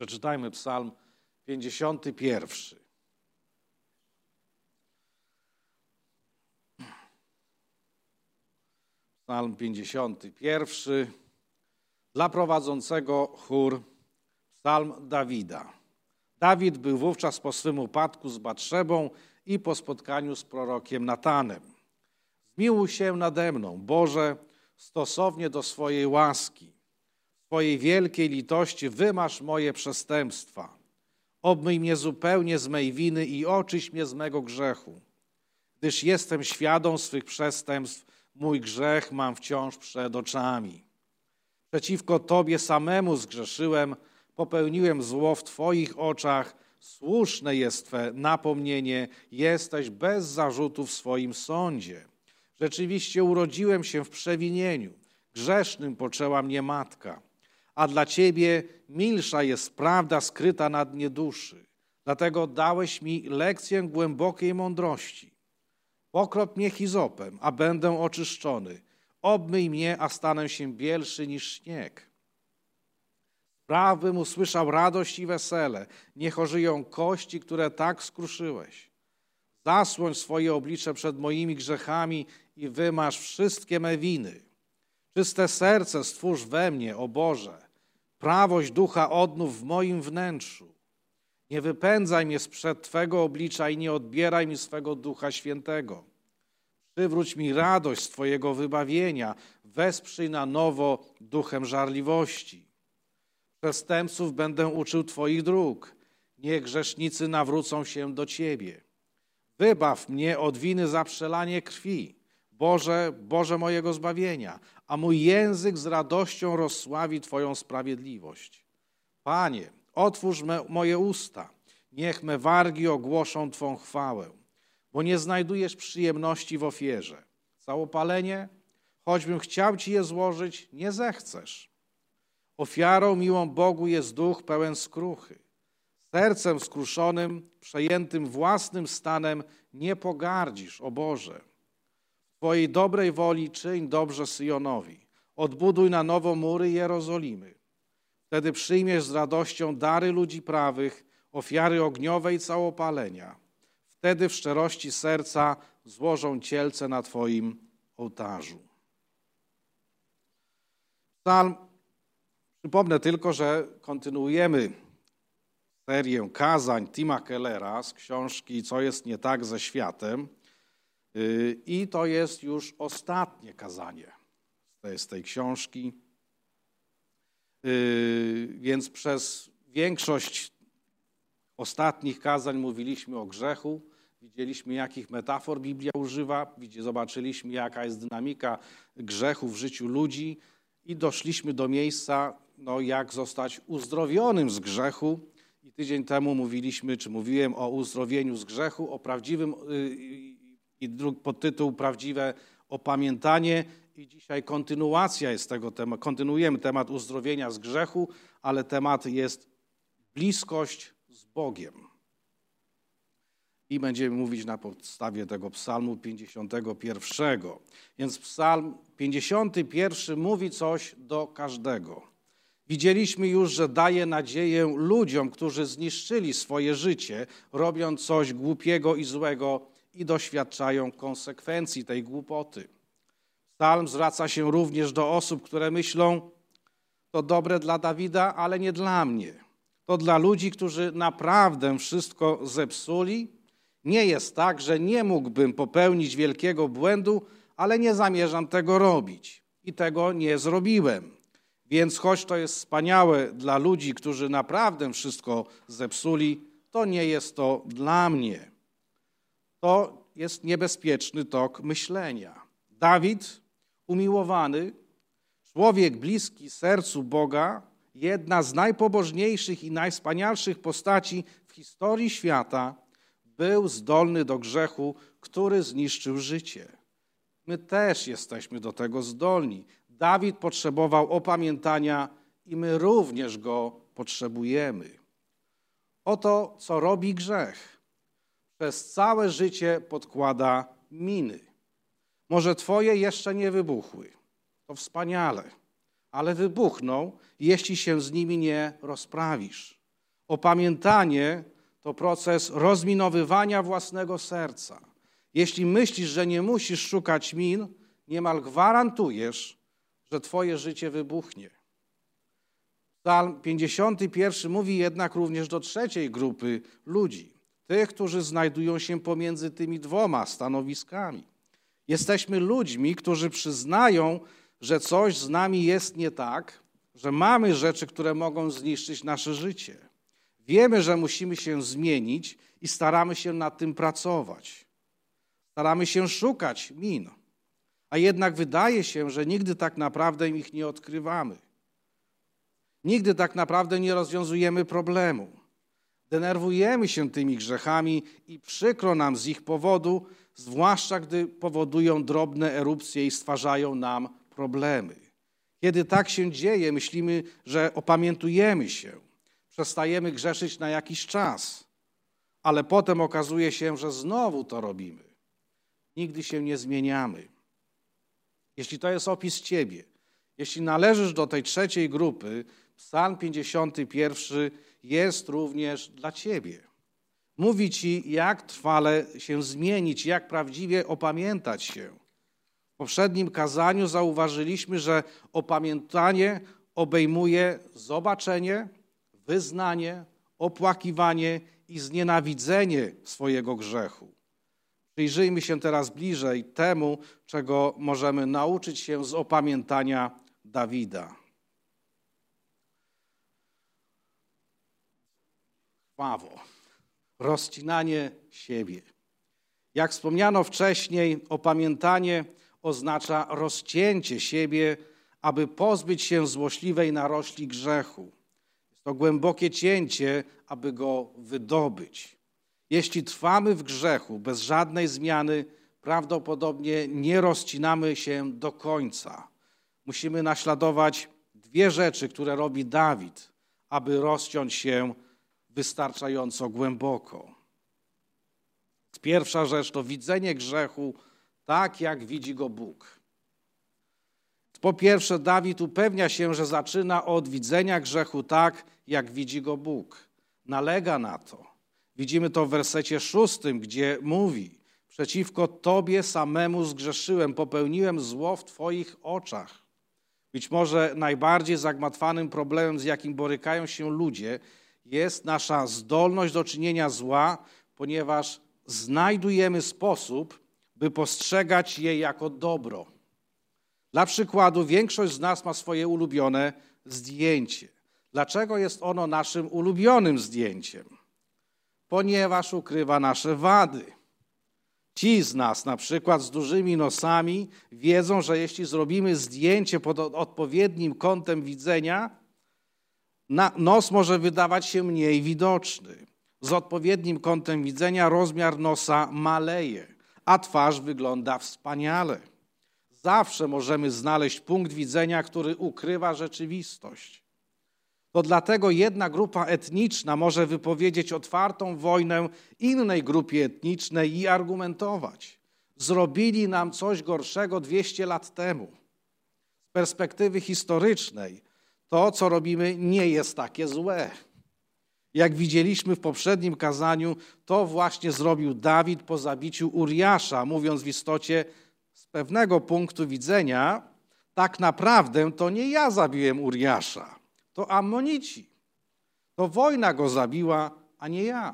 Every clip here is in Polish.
Przeczytajmy Psalm 51. Psalm 51. Dla prowadzącego chór psalm Dawida. Dawid był wówczas po swym upadku z Batszebą i po spotkaniu z prorokiem Natanem. Zmiłuj się nade mną, Boże, stosownie do swojej łaski. W swojej wielkiej litości wymasz moje przestępstwa. Obmyj mnie zupełnie z mej winy i oczyść mnie z mego grzechu. Gdyż jestem świadom swych przestępstw, mój grzech mam wciąż przed oczami. Przeciwko Tobie samemu zgrzeszyłem, popełniłem zło w Twoich oczach. Słuszne jest Twe napomnienie, jesteś bez zarzutu w swoim sądzie. Rzeczywiście urodziłem się w przewinieniu, grzesznym poczęła mnie matka. A dla Ciebie milsza jest prawda skryta na dnie duszy. Dlatego dałeś mi lekcję głębokiej mądrości. Pokrop mnie hizopem, a będę oczyszczony. Obmyj mnie, a stanę się bielszy niż śnieg. Spraw bym usłyszał radość i wesele. Niech ożyją kości, które tak skruszyłeś. Zasłoń swoje oblicze przed moimi grzechami i wymaż wszystkie me winy. Czyste serce stwórz we mnie, o Boże. Prawość ducha odnów w moim wnętrzu. Nie wypędzaj mnie sprzed Twego oblicza i nie odbieraj mi swego Ducha Świętego. Przywróć mi radość z Twojego wybawienia, wesprzyj na nowo duchem żarliwości. Przestępców będę uczył Twoich dróg, niech grzesznicy nawrócą się do Ciebie. Wybaw mnie od winy za przelanie krwi, Boże, Boże mojego zbawienia, a mój język z radością rozsławi Twoją sprawiedliwość. Panie, otwórz moje usta, niech me wargi ogłoszą Twą chwałę, bo nie znajdujesz przyjemności w ofierze. Całopalenie, choćbym chciał Ci je złożyć, nie zechcesz. Ofiarą miłą Bogu jest duch pełen skruchy. Sercem skruszonym, przejętym własnym stanem nie pogardzisz, o Boże. W Twojej dobrej woli czyń dobrze Syjonowi. Odbuduj na nowo mury Jerozolimy. Wtedy przyjmiesz z radością dary ludzi prawych, ofiary ogniowe i całopalenia. Wtedy w szczerości serca złożą cielce na Twoim ołtarzu. Psalm, przypomnę tylko, że kontynuujemy serię kazań Tima Kellera z książki Co jest nie tak ze światem i to jest już ostatnie kazanie z tej książki, więc przez większość ostatnich kazań mówiliśmy o grzechu, widzieliśmy jakich metafor Biblia używa, zobaczyliśmy jaka jest dynamika grzechu w życiu ludzi i doszliśmy do miejsca, jak zostać uzdrowionym z grzechu. I tydzień temu mówiłem o uzdrowieniu z grzechu, o prawdziwym i podtytuł Prawdziwe opamiętanie. I dzisiaj kontynuacja jest tego tematu. Kontynuujemy temat uzdrowienia z grzechu, ale temat jest bliskość z Bogiem. I będziemy mówić na podstawie tego psalmu 51. Więc psalm 51 mówi coś do każdego. Widzieliśmy już, że daje nadzieję ludziom, którzy zniszczyli swoje życie, robiąc coś głupiego i złego i doświadczają konsekwencji tej głupoty. Psalm zwraca się również do osób, które myślą, to dobre dla Dawida, ale nie dla mnie. To dla ludzi, którzy naprawdę wszystko zepsuli. Nie jest tak, że nie mógłbym popełnić wielkiego błędu, ale nie zamierzam tego robić i tego nie zrobiłem. Więc choć to jest wspaniałe dla ludzi, którzy naprawdę wszystko zepsuli, to nie jest to dla mnie. To jest niebezpieczny tok myślenia. Dawid, umiłowany, człowiek bliski sercu Boga, jedna z najpobożniejszych i najwspanialszych postaci w historii świata, był zdolny do grzechu, który zniszczył życie. My też jesteśmy do tego zdolni. Dawid potrzebował opamiętania i my również go potrzebujemy. Oto, co robi grzech. Przez całe życie podkłada miny. Może twoje jeszcze nie wybuchły. To wspaniale, ale wybuchną, jeśli się z nimi nie rozprawisz. Opamiętanie to proces rozminowywania własnego serca. Jeśli myślisz, że nie musisz szukać min, niemal gwarantujesz, że twoje życie wybuchnie. Psalm 51 mówi jednak również do trzeciej grupy ludzi, tych, którzy znajdują się pomiędzy tymi dwoma stanowiskami. Jesteśmy ludźmi, którzy przyznają, że coś z nami jest nie tak, że mamy rzeczy, które mogą zniszczyć nasze życie. Wiemy, że musimy się zmienić i staramy się nad tym pracować. Staramy się szukać min, a jednak wydaje się, że nigdy tak naprawdę ich nie odkrywamy. Nigdy tak naprawdę nie rozwiązujemy problemu. Denerwujemy się tymi grzechami i przykro nam z ich powodu, zwłaszcza gdy powodują drobne erupcje i stwarzają nam problemy. Kiedy tak się dzieje, myślimy, że opamiętujemy się, przestajemy grzeszyć na jakiś czas, ale potem okazuje się, że znowu to robimy. Nigdy się nie zmieniamy. Jeśli to jest opis ciebie, jeśli należysz do tej trzeciej grupy, Psalm 51 jest również dla ciebie. Mówi ci, jak trwale się zmienić, jak prawdziwie opamiętać się. W poprzednim kazaniu zauważyliśmy, że opamiętanie obejmuje zobaczenie, wyznanie, opłakiwanie i znienawidzenie swojego grzechu. Przyjrzyjmy się teraz bliżej temu, czego możemy nauczyć się z opamiętania Dawida. Krwawo, rozcinanie siebie. Jak wspomniano wcześniej, opamiętanie oznacza rozcięcie siebie, aby pozbyć się złośliwej narośli grzechu. Jest to głębokie cięcie, aby go wydobyć. Jeśli trwamy w grzechu bez żadnej zmiany, prawdopodobnie nie rozcinamy się do końca. Musimy naśladować dwie rzeczy, które robi Dawid, aby rozciąć się wystarczająco głęboko. Pierwsza rzecz to widzenie grzechu tak, jak widzi go Bóg. Po pierwsze, Dawid upewnia się, że zaczyna od widzenia grzechu tak, jak widzi go Bóg. Nalega na to. Widzimy to w wersecie 6, gdzie mówi: przeciwko Tobie samemu zgrzeszyłem, popełniłem zło w Twoich oczach. Być może najbardziej zagmatwanym problemem, z jakim borykają się ludzie, jest nasza zdolność do czynienia zła, ponieważ znajdujemy sposób, by postrzegać je jako dobro. Dla przykładu, większość z nas ma swoje ulubione zdjęcie. Dlaczego jest ono naszym ulubionym zdjęciem? Ponieważ ukrywa nasze wady. Ci z nas, na przykład z dużymi nosami, wiedzą, że jeśli zrobimy zdjęcie pod odpowiednim kątem widzenia, nos może wydawać się mniej widoczny. Z odpowiednim kątem widzenia rozmiar nosa maleje, a twarz wygląda wspaniale. Zawsze możemy znaleźć punkt widzenia, który ukrywa rzeczywistość. To dlatego jedna grupa etniczna może wypowiedzieć otwartą wojnę innej grupie etnicznej i argumentować: zrobili nam coś gorszego 200 lat temu. Z perspektywy historycznej to, co robimy, nie jest takie złe. Jak widzieliśmy w poprzednim kazaniu, to właśnie zrobił Dawid po zabiciu Uriasza, mówiąc w istocie z pewnego punktu widzenia: tak naprawdę to nie ja zabiłem Uriasza, to Ammonici. To wojna go zabiła, a nie ja.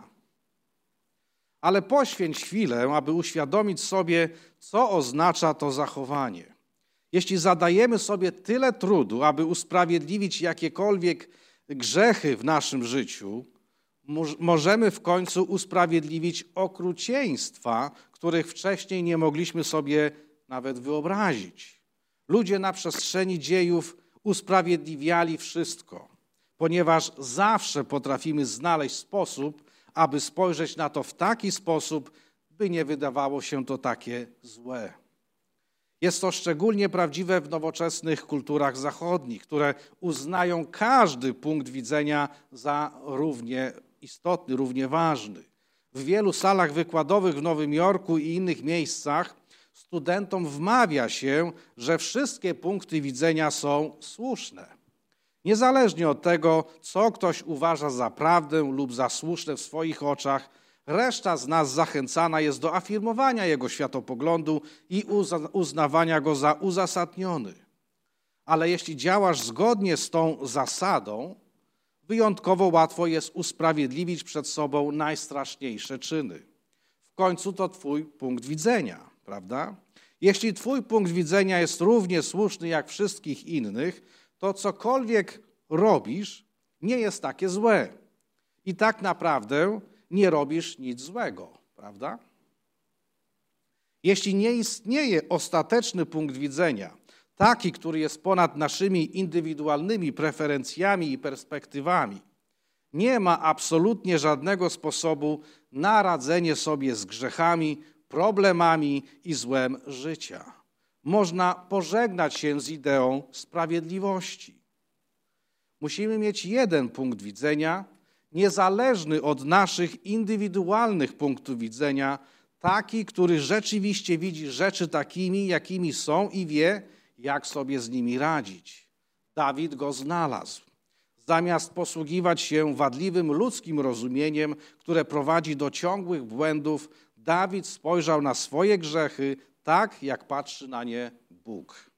Ale poświęć chwilę, aby uświadomić sobie, co oznacza to zachowanie. Jeśli zadajemy sobie tyle trudu, aby usprawiedliwić jakiekolwiek grzechy w naszym życiu, możemy w końcu usprawiedliwić okrucieństwa, których wcześniej nie mogliśmy sobie nawet wyobrazić. Ludzie na przestrzeni dziejów usprawiedliwiali wszystko, ponieważ zawsze potrafimy znaleźć sposób, aby spojrzeć na to w taki sposób, by nie wydawało się to takie złe. Jest to szczególnie prawdziwe w nowoczesnych kulturach zachodnich, które uznają każdy punkt widzenia za równie istotny, równie ważny. W wielu salach wykładowych w Nowym Jorku i innych miejscach studentom wmawia się, że wszystkie punkty widzenia są słuszne. Niezależnie od tego, co ktoś uważa za prawdę lub za słuszne w swoich oczach, reszta z nas zachęcana jest do afirmowania jego światopoglądu i uznawania go za uzasadniony. Ale jeśli działasz zgodnie z tą zasadą, wyjątkowo łatwo jest usprawiedliwić przed sobą najstraszniejsze czyny. W końcu to twój punkt widzenia, prawda? Jeśli twój punkt widzenia jest równie słuszny jak wszystkich innych, to cokolwiek robisz nie jest takie złe. I tak naprawdę nie robisz nic złego, prawda? Jeśli nie istnieje ostateczny punkt widzenia, taki, który jest ponad naszymi indywidualnymi preferencjami i perspektywami, nie ma absolutnie żadnego sposobu na radzenie sobie z grzechami, problemami i złem życia. Można pożegnać się z ideą sprawiedliwości. Musimy mieć jeden punkt widzenia, niezależny od naszych indywidualnych punktów widzenia, taki, który rzeczywiście widzi rzeczy takimi, jakimi są i wie, jak sobie z nimi radzić. Dawid go znalazł. Zamiast posługiwać się wadliwym ludzkim rozumieniem, które prowadzi do ciągłych błędów, Dawid spojrzał na swoje grzechy tak, jak patrzy na nie Bóg.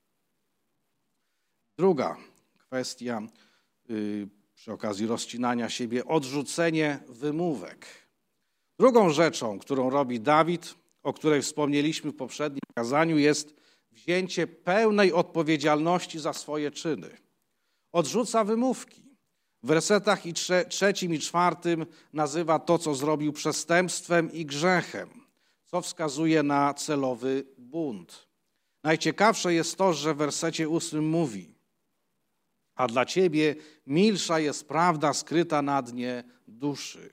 Druga kwestia przy okazji rozcinania siebie, odrzucenie wymówek. Drugą rzeczą, którą robi Dawid, o której wspomnieliśmy w poprzednim kazaniu, jest wzięcie pełnej odpowiedzialności za swoje czyny. Odrzuca wymówki. W wersetach 3 i 4 nazywa to, co zrobił, przestępstwem i grzechem, co wskazuje na celowy bunt. Najciekawsze jest to, że w wersecie 8 mówi: a dla ciebie milsza jest prawda skryta na dnie duszy.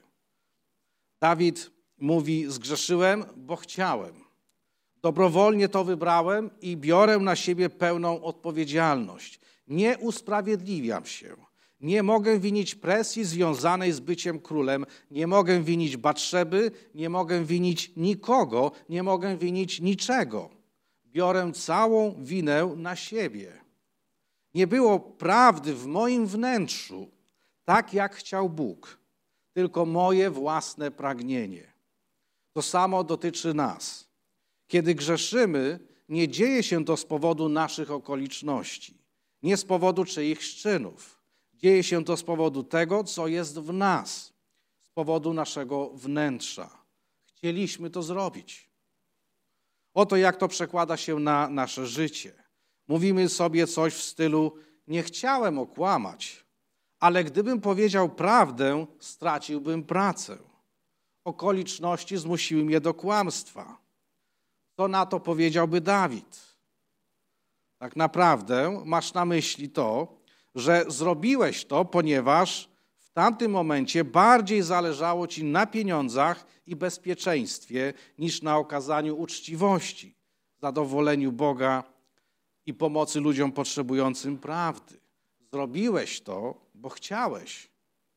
Dawid mówi: zgrzeszyłem, bo chciałem. Dobrowolnie to wybrałem i biorę na siebie pełną odpowiedzialność. Nie usprawiedliwiam się. Nie mogę winić presji związanej z byciem królem. Nie mogę winić Batszeby. Nie mogę winić nikogo. Nie mogę winić niczego. Biorę całą winę na siebie. Nie było prawdy w moim wnętrzu, tak jak chciał Bóg, tylko moje własne pragnienie. To samo dotyczy nas. Kiedy grzeszymy, nie dzieje się to z powodu naszych okoliczności, nie z powodu czyichś czynów. Dzieje się to z powodu tego, co jest w nas, z powodu naszego wnętrza. Chcieliśmy to zrobić. Oto jak to przekłada się na nasze życie. Mówimy sobie coś w stylu: nie chciałem okłamać, ale gdybym powiedział prawdę, straciłbym pracę. Okoliczności zmusiły mnie do kłamstwa. Co na to powiedziałby Dawid? Tak naprawdę masz na myśli to, że zrobiłeś to, ponieważ w tamtym momencie bardziej zależało ci na pieniądzach i bezpieczeństwie niż na okazaniu uczciwości, zadowoleniu Boga i pomocy ludziom potrzebującym prawdy. Zrobiłeś to, bo chciałeś.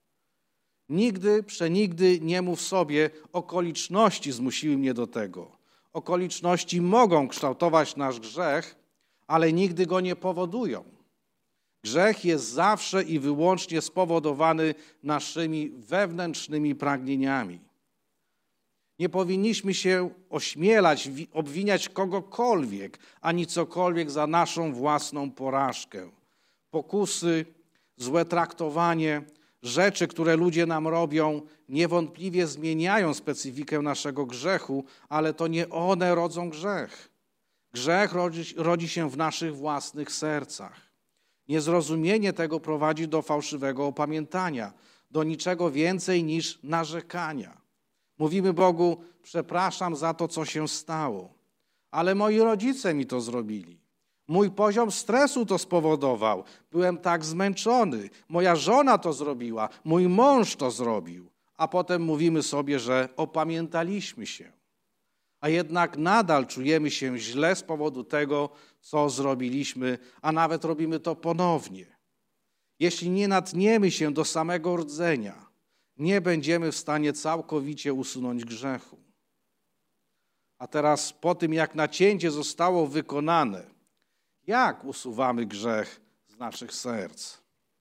Nigdy, przenigdy nie mów sobie: okoliczności zmusiły mnie do tego. Okoliczności mogą kształtować nasz grzech, ale nigdy go nie powodują. Grzech jest zawsze i wyłącznie spowodowany naszymi wewnętrznymi pragnieniami. Nie powinniśmy się ośmielać, obwiniać kogokolwiek, ani cokolwiek za naszą własną porażkę. Pokusy, złe traktowanie, rzeczy, które ludzie nam robią, niewątpliwie zmieniają specyfikę naszego grzechu, ale to nie one rodzą grzech. Grzech rodzi się w naszych własnych sercach. Niezrozumienie tego prowadzi do fałszywego opamiętania, do niczego więcej niż narzekania. Mówimy Bogu: przepraszam za to, co się stało, ale moi rodzice mi to zrobili. Mój poziom stresu to spowodował. Byłem tak zmęczony. Moja żona to zrobiła. Mój mąż to zrobił. A potem mówimy sobie, że opamiętaliśmy się. A jednak nadal czujemy się źle z powodu tego, co zrobiliśmy, a nawet robimy to ponownie. Jeśli nie natniemy się do samego rdzenia, nie będziemy w stanie całkowicie usunąć grzechu. A teraz po tym, jak nacięcie zostało wykonane, jak usuwamy grzech z naszych serc?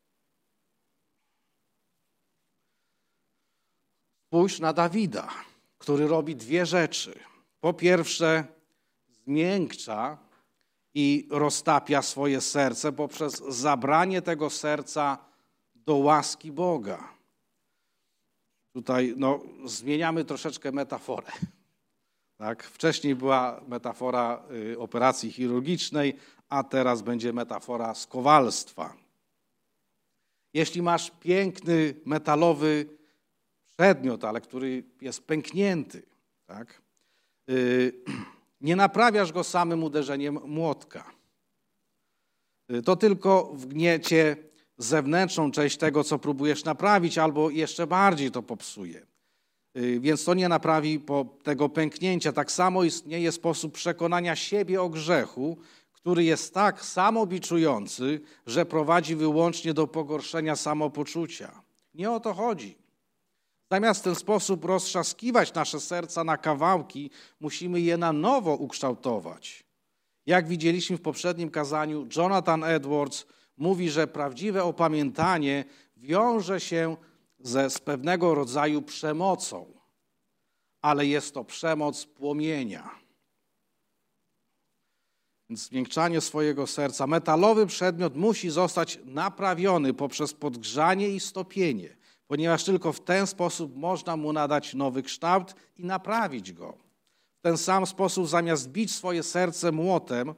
Spójrz na Dawida, który robi dwie rzeczy. Po pierwsze, zmiękcza i roztapia swoje serce poprzez zabranie tego serca do łaski Boga. Tutaj zmieniamy troszeczkę metaforę. Tak? Wcześniej była metafora operacji chirurgicznej, a teraz będzie metafora z kowalstwa. Jeśli masz piękny, metalowy przedmiot, ale który jest pęknięty, tak? Nie naprawiasz go samym uderzeniem młotka. To tylko wgniecie zewnętrzną część tego, co próbujesz naprawić, albo jeszcze bardziej to popsuje. Więc to nie naprawi tego pęknięcia. Tak samo istnieje sposób przekonania siebie o grzechu, który jest tak samobiczujący, że prowadzi wyłącznie do pogorszenia samopoczucia. Nie o to chodzi. Zamiast w ten sposób roztrzaskiwać nasze serca na kawałki, musimy je na nowo ukształtować. Jak widzieliśmy w poprzednim kazaniu, Jonathan Edwards mówi, że prawdziwe opamiętanie wiąże się z pewnego rodzaju przemocą, ale jest to przemoc płomienia. Więc zmiękczanie swojego serca. Metalowy przedmiot musi zostać naprawiony poprzez podgrzanie i stopienie, ponieważ tylko w ten sposób można mu nadać nowy kształt i naprawić go. W ten sam sposób, zamiast bić swoje serce młotem,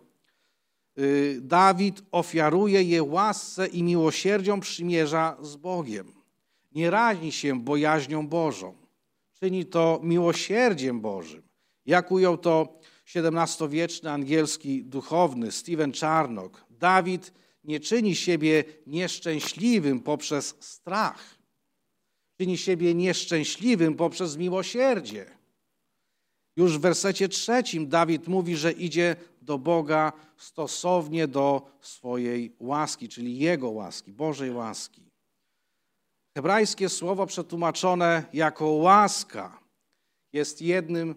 Dawid ofiaruje je łasce i miłosierdzią przymierza z Bogiem. Nie rani się bojaźnią Bożą. Czyni to miłosierdziem Bożym. Jak ujął to XVII-wieczny angielski duchowny Stephen Charnock, Dawid nie czyni siebie nieszczęśliwym poprzez strach. Czyni siebie nieszczęśliwym poprzez miłosierdzie. Już w wersecie 3 Dawid mówi, że idzie do Boga stosownie do swojej łaski, czyli Jego łaski, Bożej łaski. Hebrajskie słowo przetłumaczone jako łaska jest jednym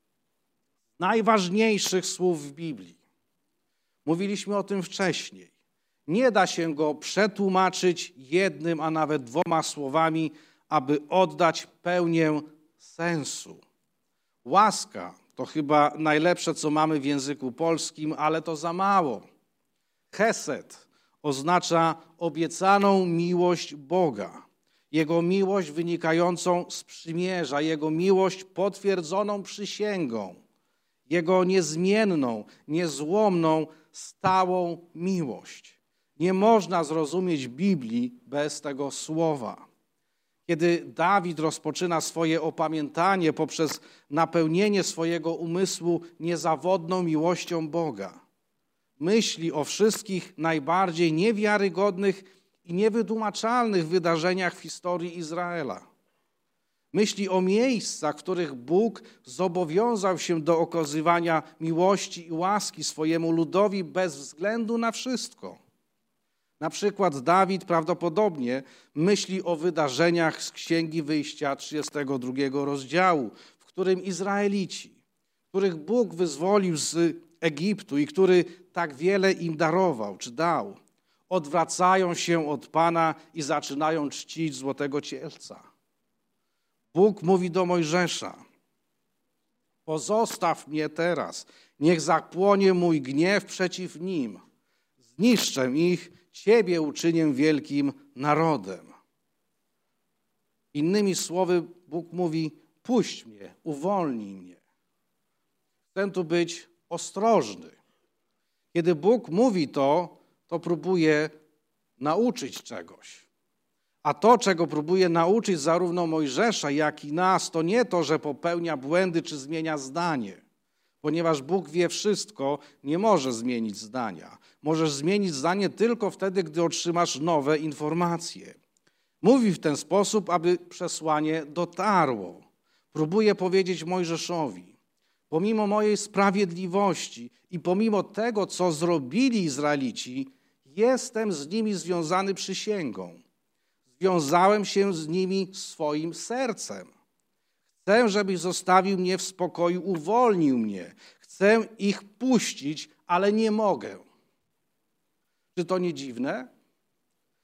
z najważniejszych słów w Biblii. Mówiliśmy o tym wcześniej. Nie da się go przetłumaczyć jednym, a nawet dwoma słowami, aby oddać pełnię sensu. Łaska to chyba najlepsze, co mamy w języku polskim, ale to za mało. Chesed oznacza obiecaną miłość Boga. Jego miłość wynikającą z przymierza, Jego miłość potwierdzoną przysięgą, Jego niezmienną, niezłomną, stałą miłość. Nie można zrozumieć Biblii bez tego słowa. Kiedy Dawid rozpoczyna swoje opamiętanie poprzez napełnienie swojego umysłu niezawodną miłością Boga, myśli o wszystkich najbardziej niewiarygodnych i niewytłumaczalnych wydarzeniach w historii Izraela. Myśli o miejscach, w których Bóg zobowiązał się do okazywania miłości i łaski swojemu ludowi bez względu na wszystko. Na przykład Dawid prawdopodobnie myśli o wydarzeniach z Księgi Wyjścia 32 rozdziału, w którym Izraelici, których Bóg wyzwolił z Egiptu i który tak wiele im darował czy dał, odwracają się od Pana i zaczynają czcić złotego cielca. Bóg mówi do Mojżesza: pozostaw mnie teraz, niech zapłonie mój gniew przeciw nim. Zniszczę ich, Ciebie uczynię wielkim narodem. Innymi słowy, Bóg mówi: puść mnie, uwolnij mnie. Chcę tu być ostrożny. Kiedy Bóg mówi to próbuje nauczyć czegoś. A to, czego próbuje nauczyć zarówno Mojżesza, jak i nas, to nie to, że popełnia błędy czy zmienia zdanie. Ponieważ Bóg wie wszystko, nie może zmienić zdania. Możesz zmienić zdanie tylko wtedy, gdy otrzymasz nowe informacje. Mówi w ten sposób, aby przesłanie dotarło. Próbuje powiedzieć Mojżeszowi: pomimo mojej sprawiedliwości i pomimo tego, co zrobili Izraelici, jestem z nimi związany przysięgą. Związałem się z nimi swoim sercem. Chcę, żebyś zostawił mnie w spokoju, uwolnił mnie. Chcę ich puścić, ale nie mogę. Czy to nie dziwne?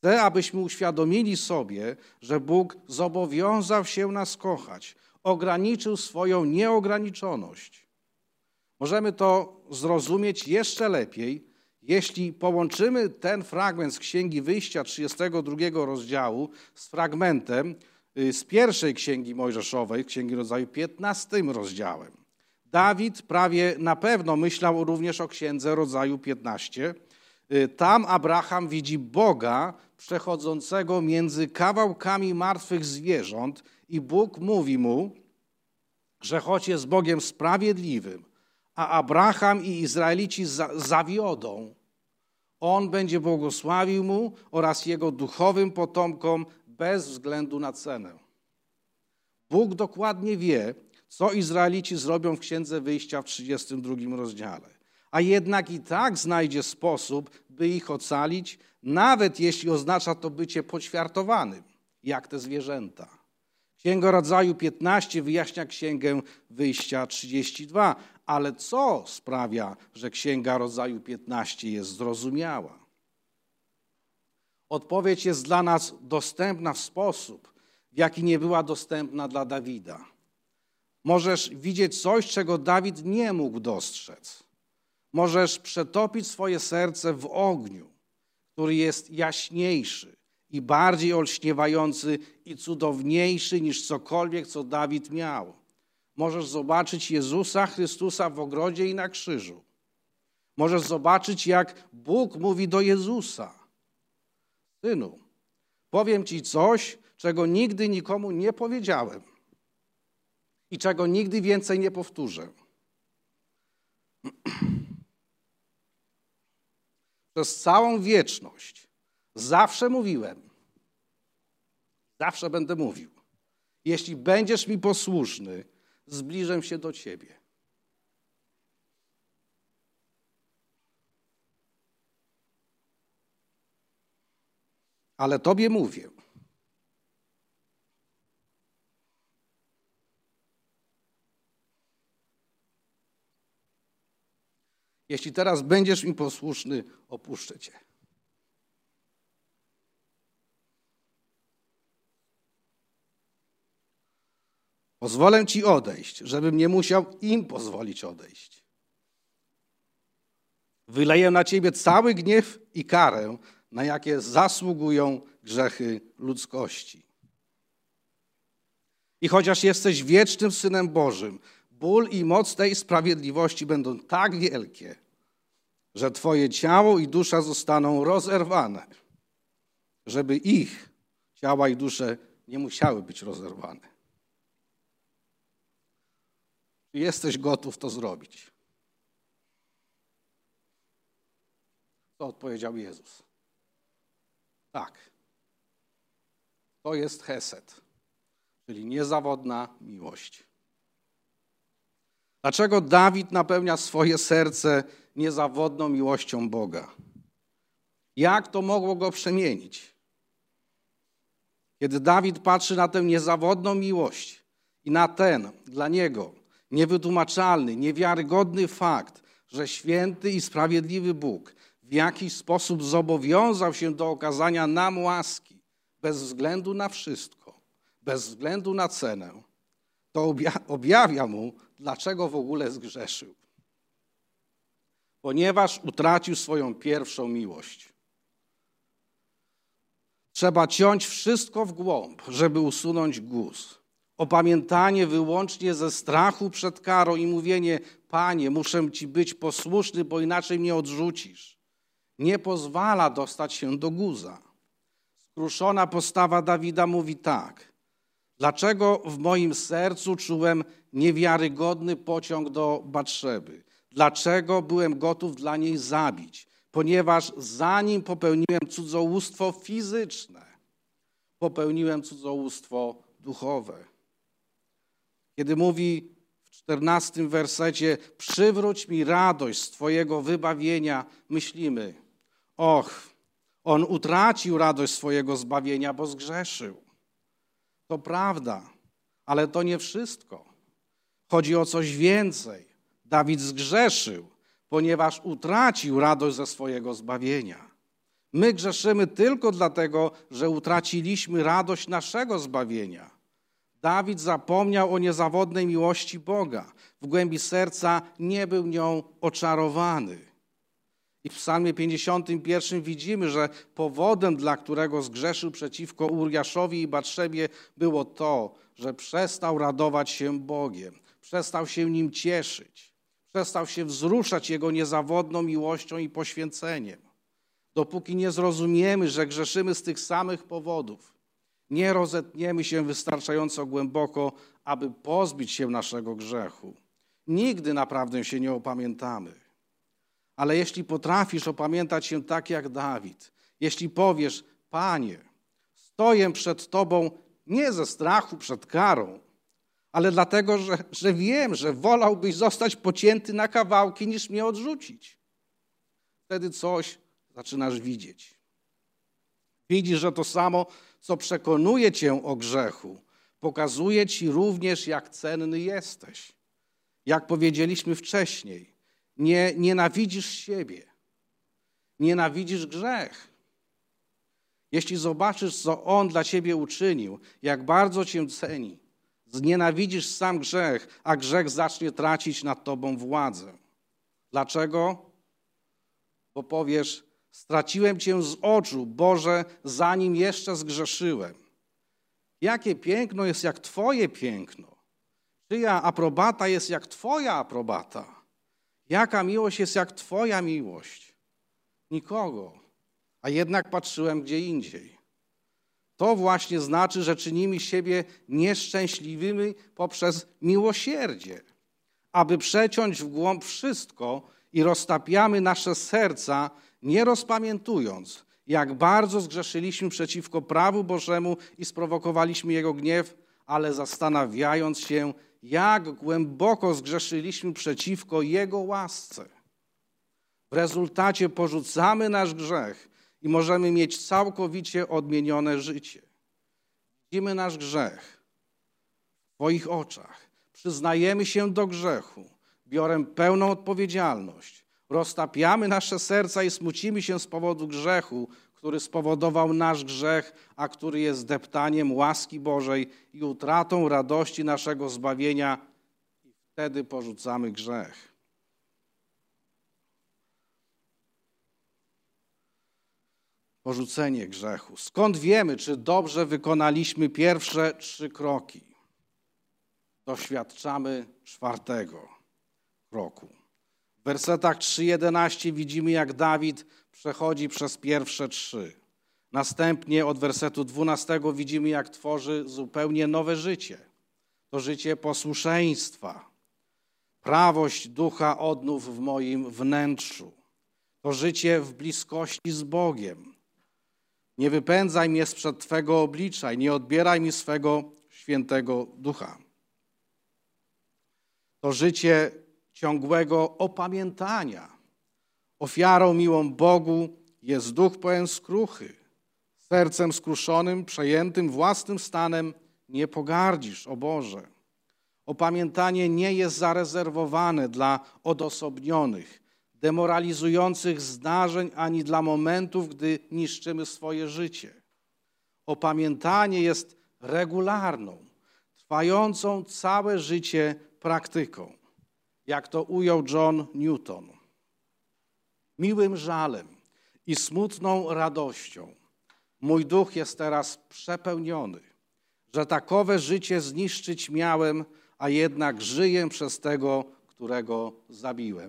Chcę, abyśmy uświadomili sobie, że Bóg zobowiązał się nas kochać, ograniczył swoją nieograniczoność. Możemy to zrozumieć jeszcze lepiej, jeśli połączymy ten fragment z Księgi Wyjścia 32 rozdziału z fragmentem z pierwszej Księgi Mojżeszowej, Księgi Rodzaju 15 rozdziałem. Dawid prawie na pewno myślał również o Księdze Rodzaju 15. Tam Abraham widzi Boga przechodzącego między kawałkami martwych zwierząt i Bóg mówi mu, że choć jest Bogiem sprawiedliwym, a Abraham i Izraelici zawiodą, On będzie błogosławił mu oraz jego duchowym potomkom bez względu na cenę. Bóg dokładnie wie, co Izraelici zrobią w Księdze Wyjścia w 32 rozdziale. A jednak i tak znajdzie sposób, by ich ocalić, nawet jeśli oznacza to bycie poćwiartowanym, jak te zwierzęta. Księga Rodzaju 15 wyjaśnia Księgę Wyjścia 32, ale co sprawia, że Księga Rodzaju 15 jest zrozumiała? Odpowiedź jest dla nas dostępna w sposób, w jaki nie była dostępna dla Dawida. Możesz widzieć coś, czego Dawid nie mógł dostrzec. Możesz przetopić swoje serce w ogniu, który jest jaśniejszy i bardziej olśniewający i cudowniejszy niż cokolwiek, co Dawid miał. Możesz zobaczyć Jezusa Chrystusa w ogrodzie i na krzyżu. Możesz zobaczyć, jak Bóg mówi do Jezusa. Synu, powiem ci coś, czego nigdy nikomu nie powiedziałem i czego nigdy więcej nie powtórzę. Przez całą wieczność zawsze mówiłem, zawsze będę mówił. Jeśli będziesz mi posłuszny, zbliżę się do ciebie. Ale tobie mówię. Jeśli teraz będziesz mi posłuszny, opuszczę cię. Pozwolę ci odejść, żebym nie musiał im pozwolić odejść. Wyleję na ciebie cały gniew i karę, na jakie zasługują grzechy ludzkości. I chociaż jesteś wiecznym Synem Bożym, ból i moc tej sprawiedliwości będą tak wielkie, że twoje ciało i dusza zostaną rozerwane, żeby ich ciała i dusze nie musiały być rozerwane. Jesteś gotów to zrobić. Co odpowiedział Jezus? Tak. To jest chesed, czyli niezawodna miłość. Dlaczego Dawid napełnia swoje serce niezawodną miłością Boga? Jak to mogło go przemienić? Kiedy Dawid patrzy na tę niezawodną miłość i na ten, dla niego, niewytłumaczalny, niewiarygodny fakt, że święty i sprawiedliwy Bóg w jakiś sposób zobowiązał się do okazania nam łaski, bez względu na wszystko, bez względu na cenę, to objawia mu, dlaczego w ogóle zgrzeszył. Ponieważ utracił swoją pierwszą miłość. Trzeba ciąć wszystko w głąb, żeby usunąć guz. Opamiętanie wyłącznie ze strachu przed karą i mówienie: Panie, muszę Ci być posłuszny, bo inaczej mnie odrzucisz, nie pozwala dostać się do guza. Skruszona postawa Dawida mówi tak: dlaczego w moim sercu czułem niewiarygodny pociąg do Batszeby? Dlaczego byłem gotów dla niej zabić? Ponieważ zanim popełniłem cudzołóstwo fizyczne, popełniłem cudzołóstwo duchowe. Kiedy mówi w 14 wersecie: przywróć mi radość z Twojego wybawienia, myślimy: och, on utracił radość swojego zbawienia, bo zgrzeszył. To prawda, ale to nie wszystko. Chodzi o coś więcej. Dawid zgrzeszył, ponieważ utracił radość ze swojego zbawienia. My grzeszymy tylko dlatego, że utraciliśmy radość naszego zbawienia. Dawid zapomniał o niezawodnej miłości Boga. W głębi serca nie był nią oczarowany. I w Psalmie 51 widzimy, że powodem, dla którego zgrzeszył przeciwko Uriaszowi i Batszebie, było to, że przestał radować się Bogiem, przestał się Nim cieszyć, przestał się wzruszać Jego niezawodną miłością i poświęceniem. Dopóki nie zrozumiemy, że grzeszymy z tych samych powodów, nie rozetniemy się wystarczająco głęboko, aby pozbyć się naszego grzechu. Nigdy naprawdę się nie opamiętamy. Ale jeśli potrafisz opamiętać się tak jak Dawid, jeśli powiesz, Panie, stoję przed Tobą nie ze strachu przed karą, ale dlatego, że wiem, że wolałbyś zostać pocięty na kawałki, niż mnie odrzucić. Wtedy coś zaczynasz widzieć. Widzisz, że to samo, co przekonuje cię o grzechu, pokazuje ci również, jak cenny jesteś. Jak powiedzieliśmy wcześniej, nie nienawidzisz siebie, nienawidzisz grzech. Jeśli zobaczysz, co On dla ciebie uczynił, jak bardzo cię ceni, znienawidzisz sam grzech, a grzech zacznie tracić nad tobą władzę. Dlaczego? Bo powiesz, straciłem Cię z oczu, Boże, zanim jeszcze zgrzeszyłem. Jakie piękno jest jak Twoje piękno? Czyja aprobata jest jak Twoja aprobata? Jaka miłość jest jak Twoja miłość? Nikogo, a jednak patrzyłem gdzie indziej. To właśnie znaczy, że czynimy siebie nieszczęśliwymi poprzez miłosierdzie, aby przeciąć w głąb wszystko i roztapiamy nasze serca, nie rozpamiętując, jak bardzo zgrzeszyliśmy przeciwko prawu Bożemu i sprowokowaliśmy Jego gniew, ale zastanawiając się, jak głęboko zgrzeszyliśmy przeciwko Jego łasce. W rezultacie porzucamy nasz grzech i możemy mieć całkowicie odmienione życie. Widzimy nasz grzech w Twoich oczach, przyznajemy się do grzechu, biorę pełną odpowiedzialność, roztapiamy nasze serca i smucimy się z powodu grzechu, który spowodował nasz grzech, a który jest deptaniem łaski Bożej i utratą radości naszego zbawienia, i wtedy porzucamy grzech. Porzucenie grzechu. Skąd wiemy, czy dobrze wykonaliśmy pierwsze 3 kroki? Doświadczamy 4. kroku. W wersetach 3-11 widzimy, jak Dawid przechodzi przez pierwsze 3. Następnie od wersetu 12 widzimy, jak tworzy zupełnie nowe życie. To życie posłuszeństwa. Prawość ducha odnów w moim wnętrzu. To życie w bliskości z Bogiem. Nie wypędzaj mnie sprzed Twego oblicza i nie odbieraj mi swego świętego ducha. To życie ciągłego opamiętania. Ofiarą miłą Bogu jest duch pełen skruchy. Sercem skruszonym, przejętym własnym stanem nie pogardzisz, o Boże. Opamiętanie nie jest zarezerwowane dla odosobnionych, demoralizujących zdarzeń, ani dla momentów, gdy niszczymy swoje życie. Opamiętanie jest regularną, trwającą całe życie praktyką, jak to ujął John Newton. Miłym żalem i smutną radością mój duch jest teraz przepełniony, że takowe życie zniszczyć miałem, a jednak żyję przez tego, którego zabiłem.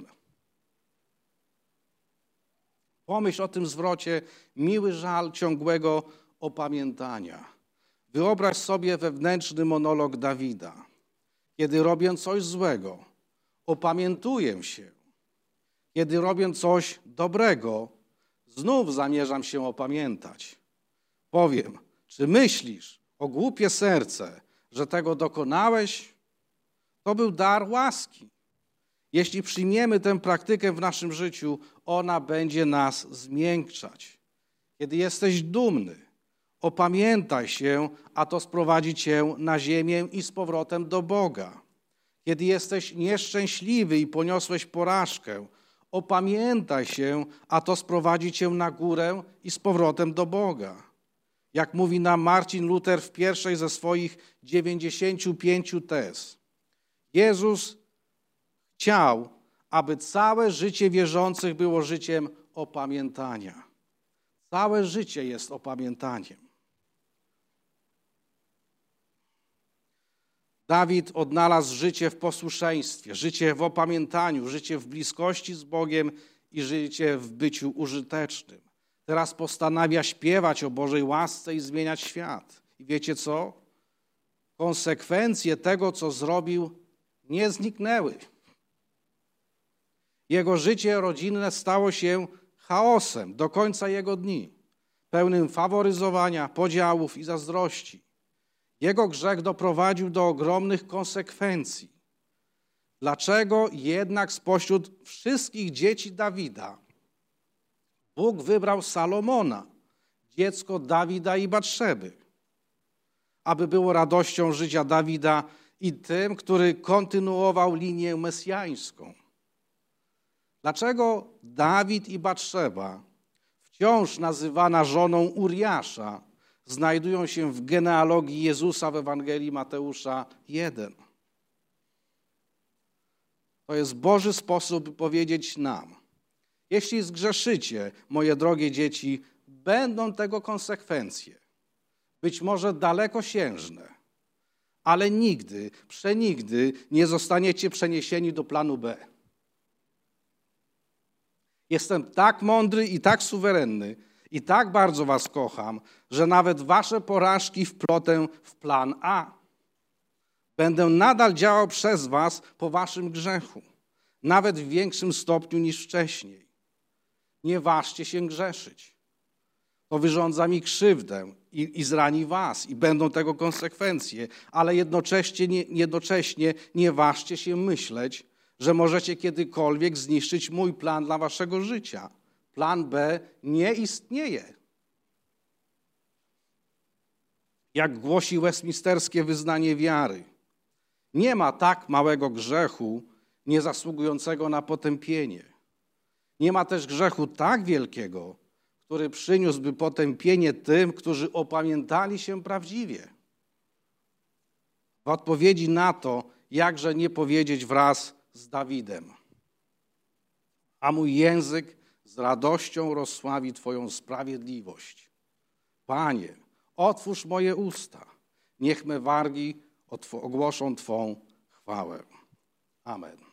Pomyśl o tym zwrocie, miły żal ciągłego opamiętania. Wyobraź sobie wewnętrzny monolog Dawida. Kiedy robię coś złego, opamiętuję się. Kiedy robię coś dobrego, znów zamierzam się opamiętać. Powiem, czy myślisz, o głupie serce, że tego dokonałeś? To był dar łaski. Jeśli przyjmiemy tę praktykę w naszym życiu, ona będzie nas zmiękczać. Kiedy jesteś dumny, opamiętaj się, a to sprowadzi cię na ziemię i z powrotem do Boga. Kiedy jesteś nieszczęśliwy i poniosłeś porażkę, Opamiętaj się, a to sprowadzi cię na górę i z powrotem do Boga. Jak mówi nam Marcin Luther w pierwszej ze swoich 95 tez. Jezus chciał, aby całe życie wierzących było życiem opamiętania. Całe życie jest opamiętaniem. Dawid odnalazł życie w posłuszeństwie, życie w opamiętaniu, życie w bliskości z Bogiem i życie w byciu użytecznym. Teraz postanawia śpiewać o Bożej łasce i zmieniać świat. I wiecie co? Konsekwencje tego, co zrobił, nie zniknęły. Jego życie rodzinne stało się chaosem do końca jego dni, pełnym faworyzowania, podziałów i zazdrości. Jego grzech doprowadził do ogromnych konsekwencji. Dlaczego jednak spośród wszystkich dzieci Dawida Bóg wybrał Salomona, dziecko Dawida i Batszeby, aby było radością życia Dawida i tym, który kontynuował linię mesjańską? Dlaczego Dawid i Batszeba, wciąż nazywana żoną Uriasza, znajdują się w genealogii Jezusa w Ewangelii Mateusza 1? To jest Boży sposób, by powiedzieć nam: jeśli zgrzeszycie, moje drogie dzieci, będą tego konsekwencje. Być może dalekosiężne, ale nigdy, przenigdy nie zostaniecie przeniesieni do planu B. Jestem tak mądry i tak suwerenny i tak bardzo was kocham, że nawet wasze porażki wplotę w plan A. Będę nadal działał przez was po waszym grzechu, nawet w większym stopniu niż wcześniej. Nie ważcie się grzeszyć. To wyrządza mi krzywdę i zrani was i będą tego konsekwencje, ale jednocześnie nie ważcie się myśleć, że możecie kiedykolwiek zniszczyć mój plan dla waszego życia. Plan B nie istnieje. Jak głosi westminsterskie wyznanie wiary, nie ma tak małego grzechu niezasługującego na potępienie. Nie ma też grzechu tak wielkiego, który przyniósłby potępienie tym, którzy opamiętali się prawdziwie. W odpowiedzi na to, jakże nie powiedzieć wraz z Dawidem: a mój język z radością rozsławi Twoją sprawiedliwość. Panie, otwórz moje usta, niech me wargi ogłoszą Twą chwałę. Amen.